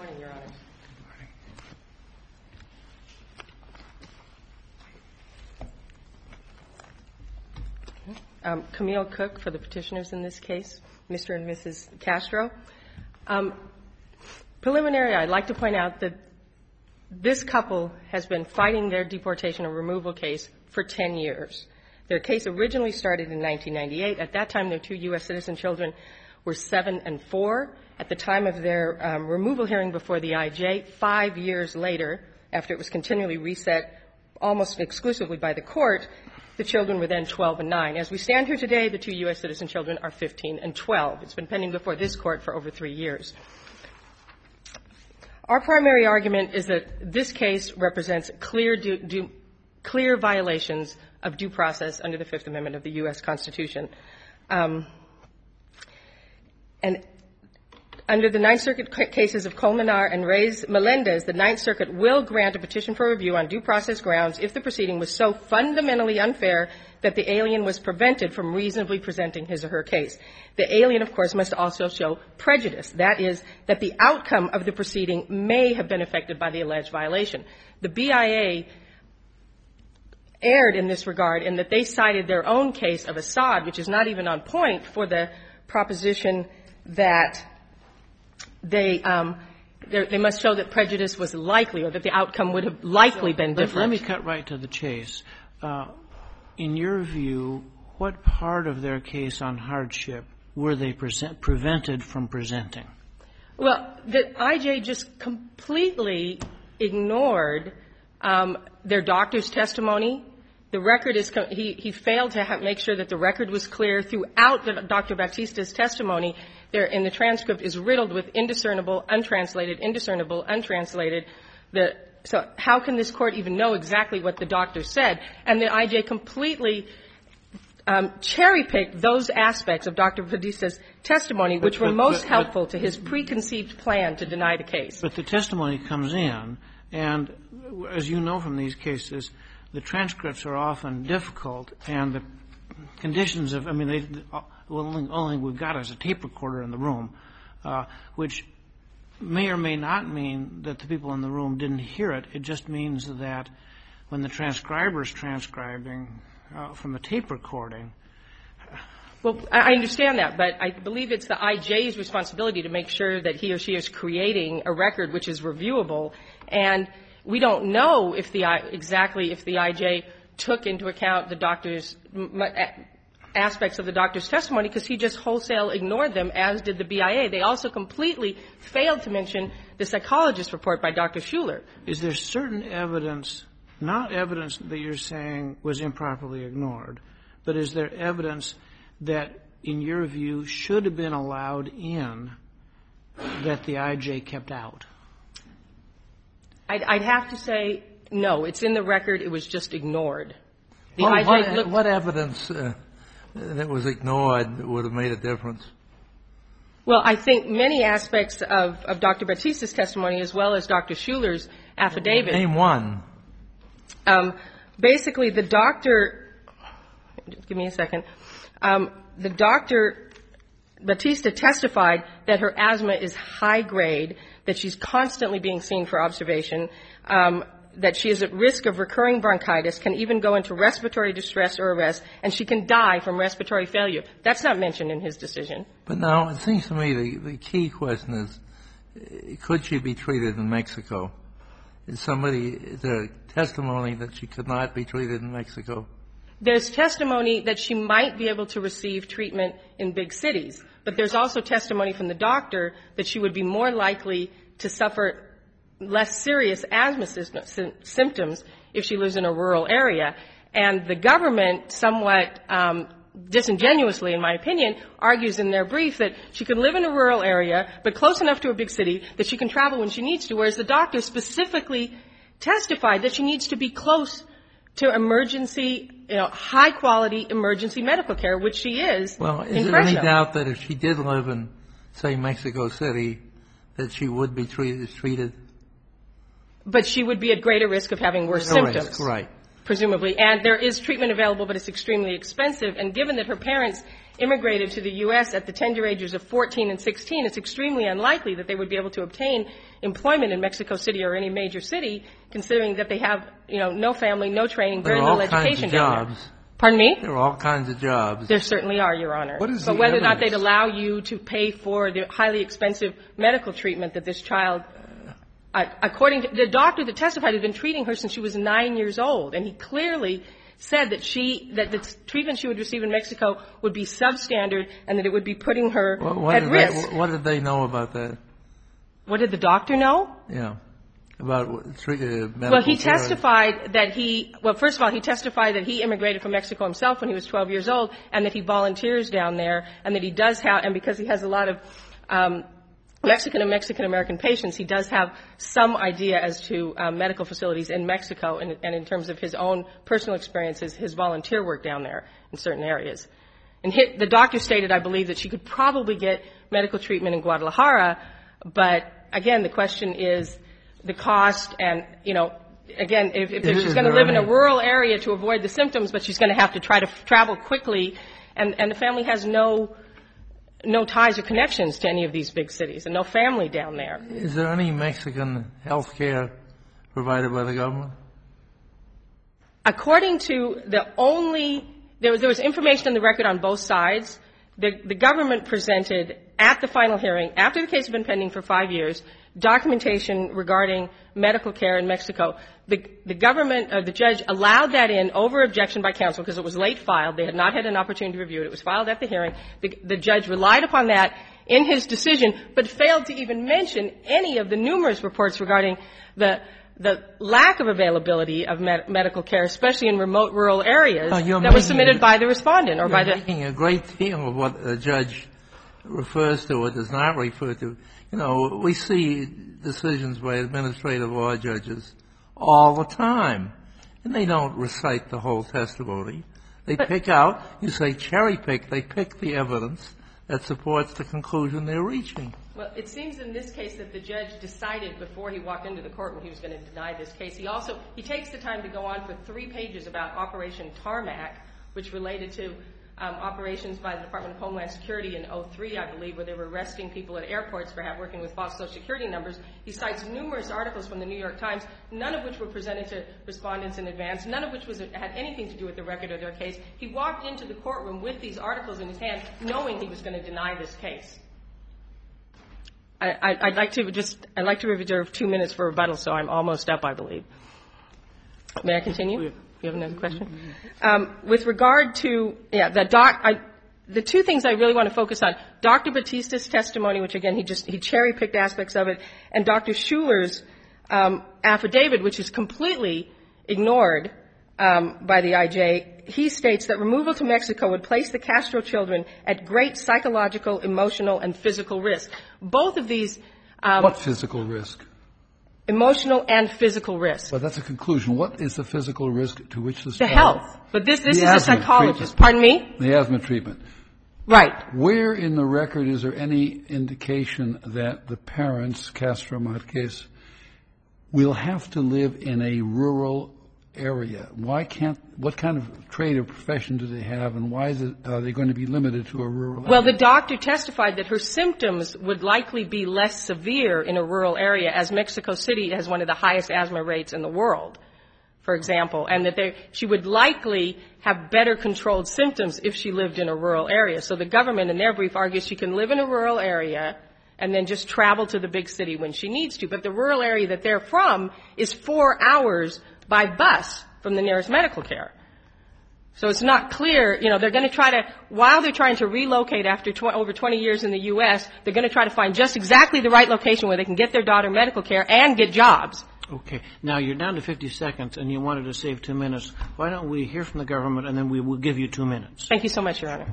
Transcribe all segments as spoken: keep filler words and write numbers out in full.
morning, Your Honor. Um, Camille Cook for the petitioners in this case, Mister and Missus Castro. Um, preliminary, I'd like to point out that this couple has been fighting their deportation or removal case for ten years. Their case originally started in nineteen ninety-eight. At that time, their two U S citizen children were seven and four. At the time of their um, removal hearing before the I J, five years later, after it was continually reset almost exclusively by the court, the children were then twelve and nine. As we stand here today, the two U S citizen children are fifteen and twelve. It's been pending before this court for over three years. Our primary argument is that this case represents clear, due, due, clear violations of due process under the Fifth Amendment of the U S Constitution. Um, and under the Ninth Circuit cases of Colmenar and Reyes-Melendez, the Ninth Circuit will grant a petition for review on due process grounds if the proceeding was so fundamentally unfair that the alien was prevented from reasonably presenting his or her case. The alien, of course, must also show prejudice. That is, that the outcome of the proceeding may have been affected by the alleged violation. The B I A erred in this regard in that they cited their own case of Assad, which is not even on point, for the proposition that they um, they must show that prejudice was likely or that the outcome would have likely been different. Let me cut right to the chase. Uh, in your view, what part of their case on hardship were they present, prevented from presenting? Well, the I J just completely ignored um, their doctor's testimony. The record is he, he failed to have, make sure that the record was clear throughout the, Doctor Batista's testimony. There in the transcript is riddled with indiscernible, untranslated, indiscernible, untranslated. The, so how can this court even know exactly what the doctor said? And the I J completely um, cherry-picked those aspects of Doctor Batista's testimony which but, were but, most but, helpful but, to his preconceived plan to deny the case. But the testimony comes in, and as you know from these cases, the transcripts are often difficult, and the conditions of, I mean, they, the only, only we've got is a tape recorder in the room, uh, which may or may not mean that the people in the room didn't hear it. It just means that when the transcriber's transcribing uh, from the tape recording. Well, I understand that, but I believe it's the I J's responsibility to make sure that he or she is creating a record which is reviewable, and we don't know if the exactly if the I J took into account the doctor's aspects of the doctor's testimony because he just wholesale ignored them, as did the B I A. They also completely failed to mention the psychologist report by Doctor Schuler. Is there certain evidence, not evidence that you're saying was improperly ignored, but is there evidence that, in your view, should have been allowed in that the I J kept out? I'd, I'd have to say no. It's in the record. It was just ignored. The well, I J what, looked what evidence uh, that was ignored would have made a difference? Well, I think many aspects of, of Doctor Batista's testimony, as well as Doctor Schuler's affidavit. Name one. Um, basically, the doctor. Give me a second. Um, the doctor Batista testified that her asthma is high grade, that she's constantly being seen for observation, um, that she is at risk of recurring bronchitis, can even go into respiratory distress or arrest, and she can die from respiratory failure. That's not mentioned in his decision. But now it seems to me the, the key question is, could she be treated in Mexico? Is somebody, is there testimony that she could not be treated in Mexico? There's testimony that she might be able to receive treatment in big cities, but there's also testimony from the doctor that she would be more likely to suffer less serious asthma symptoms if she lives in a rural area. And the government, somewhat um, disingenuously, in my opinion, argues in their brief that she can live in a rural area, but close enough to a big city that she can travel when she needs to, whereas the doctor specifically testified that she needs to be close to emergency, you know, high-quality emergency medical care, which she is. Well, is there any doubt that if she did live in, say, Mexico City, that she would be treated? treated? But she would be at greater risk of having worse no symptoms. Risk, right. presumably. And there is treatment available, but it's extremely expensive. And given that her parents immigrated to the U S at the tender ages of fourteen and sixteen, it's extremely unlikely that they would be able to obtain employment in Mexico City or any major city, considering that they have, you know, no family, no training, very little education down there. Pardon me? There are all kinds of jobs. There certainly are, Your Honor. What is but the whether or not evidence? they'd allow you to pay for the highly expensive medical treatment that this child, uh, according to the doctor that testified, had been treating her since she was nine years old, and he clearly said that she, that the treatment she would receive in Mexico would be substandard and that it would be putting her What, what at did risk. They, what did they know about that? What did the doctor know? Yeah. About what, treat, uh, medical Well, he care. testified that he, well, first of all, he testified that he immigrated from Mexico himself when he was twelve years old, and that he volunteers down there, and that he does have, and because he has a lot of um, Mexican and Mexican-American patients, he does have some idea as to um, medical facilities in Mexico, and, and in terms of his own personal experiences, his volunteer work down there in certain areas. And hit, the doctor stated, I believe, that she could probably get medical treatment in Guadalajara, but again, the question is the cost and, you know, again, if, if she's going to live in a rural area to avoid the symptoms, but she's going to have to try to f- travel quickly, and, and the family has no no ties or connections to any of these big cities, and no family down there. Is there any Mexican health care provided by the government? According to the only, there was, there was information on the record on both sides. The, the government presented at the final hearing, after the case had been pending for five years, documentation regarding medical care in Mexico. The, the government, uh, the judge allowed that in over objection by counsel because it was late filed. They had not had an opportunity to review it. It was filed at the hearing. The, the judge relied upon that in his decision, but failed to even mention any of the numerous reports regarding the the lack of availability of med- medical care, especially in remote rural areas, Oh, you're that was making submitted a- by the respondent or You're by the. making a great deal of what the judge refers to or does not refer to. You know, we see decisions by administrative law judges all the time, and they don't recite the whole testimony. They But- pick out, you say cherry pick, they pick the evidence that supports the conclusion they're reaching. Well, it seems in this case that the judge decided before he walked into the courtroom he was going to deny this case. He also, he takes the time to go on for three pages about Operation Tarmac, which related to um, operations by the Department of Homeland Security in oh three, I believe, where they were arresting people at airports for working with false Social Security numbers. He cites numerous articles from the New York Times, none of which were presented to respondents in advance, none of which was, had anything to do with the record of their case. He walked into the courtroom with these articles in his hand, knowing he was going to deny this case. I, I'd like to just, I'd like to reserve two minutes for rebuttal, so I'm almost up, I believe. May I continue? You have another question? Um, with regard to, yeah, the doc, I, the two things I really want to focus on, Doctor Batista's testimony, which again, he just, he cherry-picked aspects of it, and Doctor Schuler's um, affidavit, which is completely ignored um, by the I J. He states that removal to Mexico would place the Castro children at great psychological, emotional, and physical risk. Both of these um, What physical risk? emotional and physical risk. Well, that's a conclusion. What is the physical risk to which this The child- health. But this, this The is a asthma psychologist. treatment. Pardon me? The asthma treatment. Right. Where in the record is there any indication that the parents, Castro Marquez, will have to live in a rural area? Why can't, what kind of trade or profession do they have, and why is it, are they going to be limited to a rural Well, area? the doctor testified that her symptoms would likely be less severe in a rural area, as Mexico City has one of the highest asthma rates in the world, for example, and that they, she would likely have better controlled symptoms if she lived in a rural area. So the government, in their brief, argues she can live in a rural area and then just travel to the big city when she needs to. But the rural area that they're from is four hours by bus from the nearest medical care. So it's not clear, you know, they're going to try to, while they're trying to relocate after tw- over twenty years in the U S, they're going to try to find just exactly the right location where they can get their daughter medical care and get jobs. Okay. Now, you're down to fifty seconds, and you wanted to save two minutes. Why don't we hear from the government, and then we will give you two minutes. Thank you so much, Your Honor.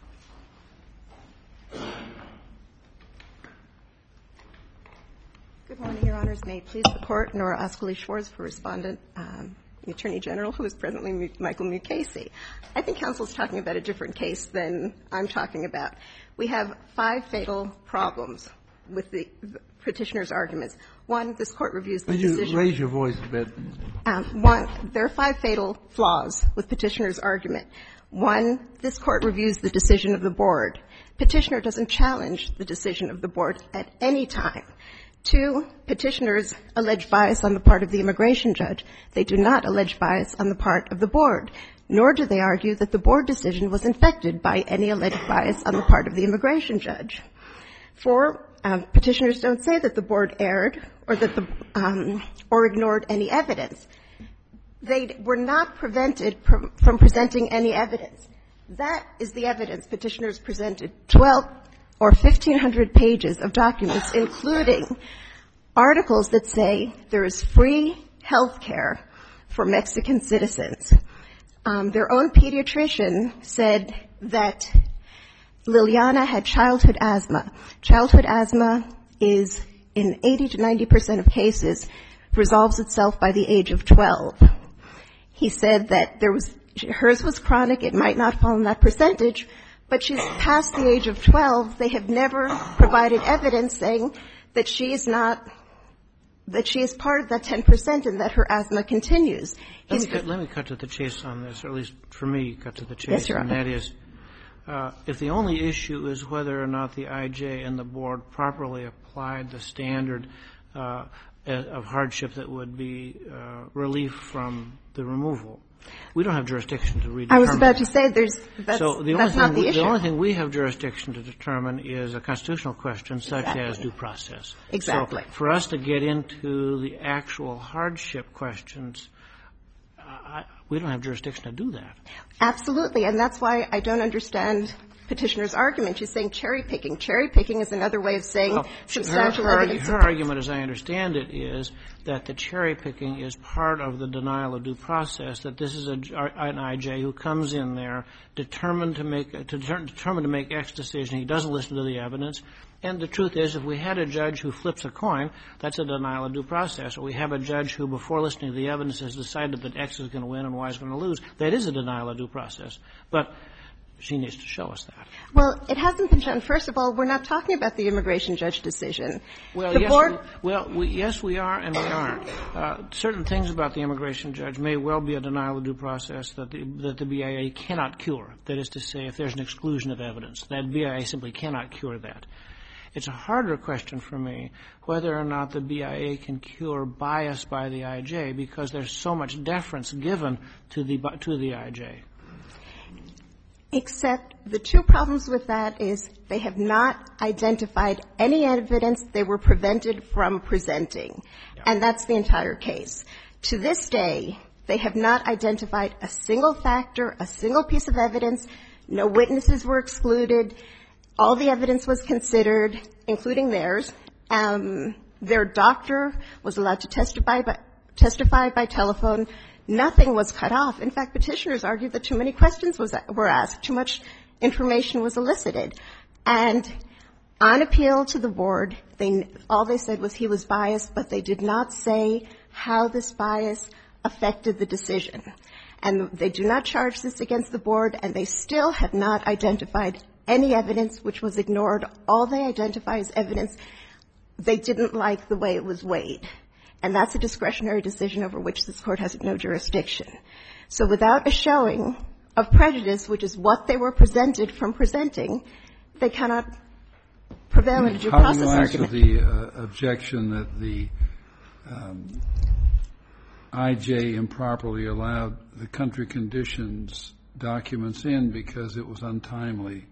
Good morning, Your Honors. May it please the Court, Nora Ascoli-Schwartz for Respondent, um, the Attorney General, who is presently Michael Mukasey. I think counsel is talking about a different case than I'm talking about. We have five fatal problems with the petitioner's arguments. One, this Court reviews the Could you decision. raise your voice a bit? Um, one, there are five fatal flaws with petitioner's argument. One, this Court reviews the decision of the board. Petitioner doesn't challenge the decision of the board at any time. Two, petitioners allege bias on the part of the immigration judge. They do not allege bias on the part of the board, nor do they argue that the board decision was infected by any alleged bias on the part of the immigration judge. Four, um, petitioners don't say that the board erred or that the um, or ignored any evidence. They were not prevented from, from presenting any evidence. That is the evidence petitioners presented, twelve or fifteen hundred pages of documents, including articles that say there is free health care for Mexican citizens. Um, their own pediatrician said that Liliana had childhood asthma. Childhood asthma is, in eighty to ninety percent of cases, resolves itself by the age of twelve. He said that there was, hers was chronic, it might not fall in that percentage, but she's past the age of twelve. They have never provided evidence saying that she is not, that she is part of that ten percent and that her asthma continues. Let me, cut, let me cut to the chase on this, or at least for me, cut to the chase. Yes, Your and Honor. that is, uh, if the only issue is whether or not the I J and the board properly applied the standard uh, of hardship that would be uh, relief from the removal, we don't have jurisdiction to redetermine. I was about to say there's, that's, so the that's only not thing, the we, issue. The only thing we have jurisdiction to determine is a constitutional question such Exactly. as due process. Exactly. So for us to get into the actual hardship questions, I, we don't have jurisdiction to do that. Absolutely, and that's why I don't understand petitioner's argument. She's saying cherry picking. Cherry picking is another way of saying Well, substantial her, her, evidence. her argument, as I understand it, is that the cherry picking is part of the denial of due process, that this is a, an I J who comes in there determined to make, to, determined to make X decision. He doesn't listen to the evidence. And the truth is, if we had a judge who flips a coin, that's a denial of due process. Or we have a judge who, before listening to the evidence, has decided that X is going to win and Y is going to lose. That is a denial of due process. But she needs to show us that. Well, it hasn't been shown. First of all, we're not talking about the immigration judge decision. Well, the yes, board, we, well, we, yes, we are, and we aren't. Uh, certain things about the immigration judge may well be a denial of due process that the, that the B I A cannot cure. That is to say, if there's an exclusion of evidence, that B I A simply cannot cure that. It's a harder question for me whether or not the B I A can cure bias by the I J, because there's so much deference given to the to the I J. Except the two problems with that is they have not identified any evidence they were prevented from presenting. Yeah. And that's the entire case. To this day, they have not identified a single factor, a single piece of evidence. No witnesses were excluded. All the evidence was considered, including theirs. Um, their doctor was allowed to testify by, testify by telephone. Nothing was cut off. In fact, petitioners argued that too many questions was, were asked, too much information was elicited. And on appeal to the board, they, all they said was he was biased, but they did not say how this bias affected the decision. And they do not charge this against the board, and they still have not identified any evidence which was ignored. All they identify is evidence they didn't like the way it was weighed. And that's a discretionary decision over which this Court has no jurisdiction. So without a showing of prejudice, which is what they were presented from presenting, they cannot prevail in a due process argument. How do you answer the uh, objection that the um, I J improperly allowed the country conditions documents in because it was untimely?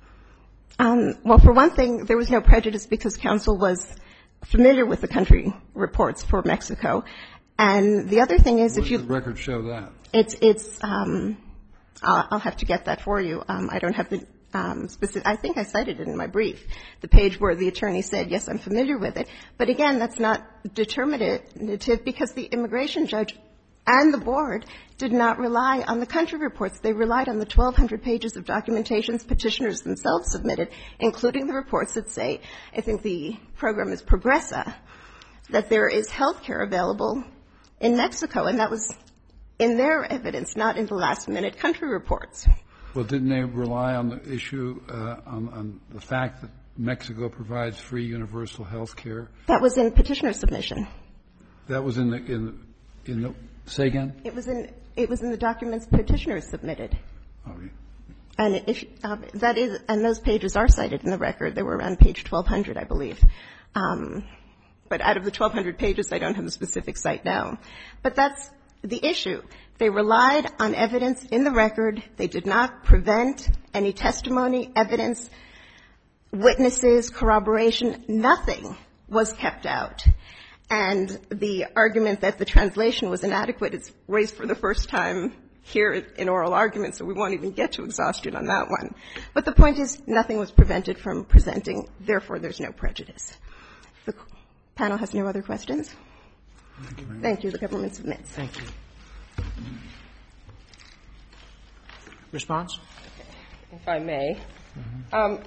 Um, well, for one thing, there was no prejudice because counsel was familiar with the country reports for Mexico. And the other thing is, Where if you... does the record show that? It's, it's, um, I'll, I'll have to get that for you. Um, I don't have the um, specific, I think I cited it in my brief, the page where the attorney said, yes, I'm familiar with it. But again, that's not determinative because the immigration judge and the board did not rely on the country reports. They relied on the twelve hundred pages of documentations petitioners themselves submitted, including the reports that say, I think the program is Progressa, that there is health care available in Mexico, and that was in their evidence, not in the last-minute country reports. Well, didn't they rely on the issue, uh, on, on the fact that Mexico provides free universal health care. That was in petitioner's submission. That was in the, in, in the, say again? It was in, it was in the documents petitioners submitted. Oh, yeah. And if, um, that is, and those pages are cited in the record. They were around page twelve hundred, I believe. Um, but out of the twelve hundred pages, I don't have the specific site now. But that's the issue. They relied on evidence in the record. They did not prevent any testimony, evidence, witnesses, corroboration. Nothing was kept out. And the argument that the translation was inadequate is raised for the first time here in oral argument, so we won't even get to exhaustion on that one. But the point is, nothing was prevented from presenting. Therefore, there's no prejudice. The panel has no other questions? Thank you. Thank you. The government submits. Thank you. Response? If I may. Mm-hmm. Um,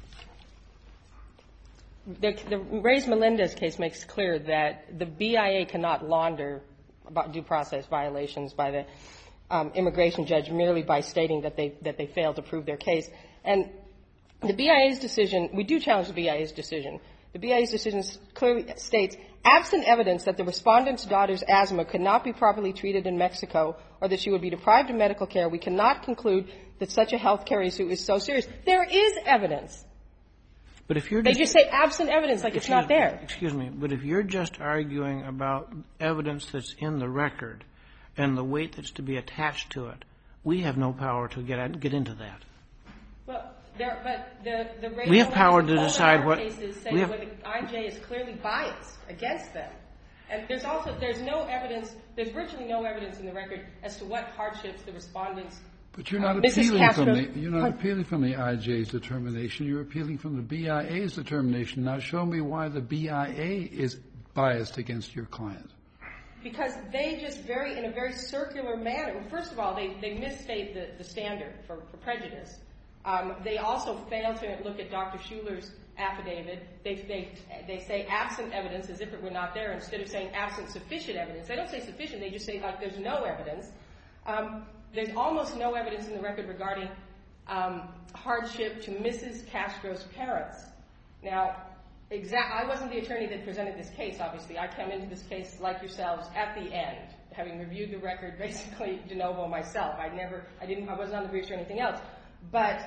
the, the Reyes-Melendez case makes clear that the B I A cannot launder about due process violations by the um, immigration judge merely by stating that they that they failed to prove their case. And the B I A's decision, we do challenge the B I A's decision. The B I A's decision clearly states, absent evidence that the respondent's daughter's asthma could not be properly treated in Mexico or that she would be deprived of medical care, we cannot conclude that such a health care issue is so serious. There is evidence. But if you're they just, just say absent evidence like it's not there. Excuse me, but if you're just arguing about evidence that's in the record and the weight that's to be attached to it, we have no power to get at, get into that. Well, there, but the the we have power to decide what cases say we have, where the I J is clearly biased against them, and there's also there's no evidence. There's virtually no evidence in the record as to what hardships the respondents. But you're not uh, appealing from the you're not appealing from the I J's determination. You're appealing from the B I A's determination. Now, show me why the B I A is biased against your client. Because they just very in a very circular manner. Well, first of all, they they misstate the, the standard for, for prejudice. Um, they also fail to look at Doctor Schuler's affidavit. They, they, they say absent evidence as if it were not there instead of saying absent sufficient evidence. They don't say sufficient. They just say like there's no evidence. Um, there's almost no evidence in the record regarding um, hardship to Missus Castro's parents. Now, exact, I wasn't the attorney that presented this case, obviously. I came into this case like yourselves at the end, having reviewed the record basically de novo myself. I never, I didn't, I wasn't on the briefs or anything else. But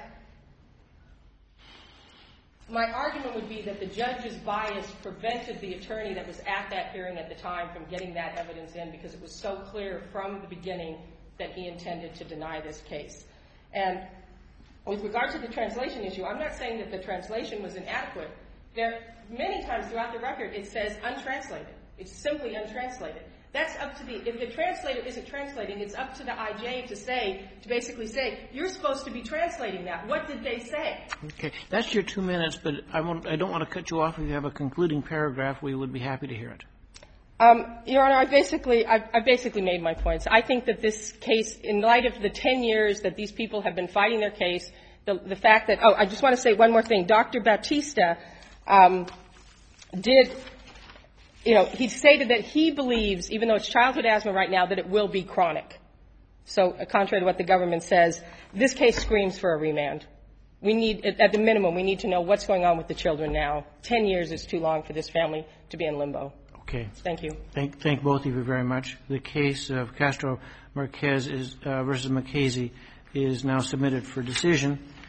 my argument would be that the judge's bias prevented the attorney that was at that hearing at the time from getting that evidence in because it was so clear from the beginning that he intended to deny this case. And with regard to the translation issue, I'm not saying that the translation was inadequate. There, many times throughout the record, it says untranslated. It's simply untranslated. That's up to the, if the translator isn't translating, it's up to the I J to say, to basically say, you're supposed to be translating that. What did they say? Okay. That's your two minutes, but I won't, I don't want to cut you off. If you have a concluding paragraph, we would be happy to hear it. Um, Your Honor, I basically, I've, I've basically made my points. I think that this case, in light of the ten years that these people have been fighting their case, the, the fact that, oh, I just want to say one more thing. Doctor Bautista, um, did, you know, he stated that he believes, even though it's childhood asthma right now, that it will be chronic. So, uh, contrary to what the government says, this case screams for a remand. We need, at the minimum, we need to know what's going on with the children now. Ten years is too long for this family to be in limbo. Okay. Thank you. Thank, thank both of you very much. The case of Castro Marquez is, uh, versus McKaysey is now submitted for decision.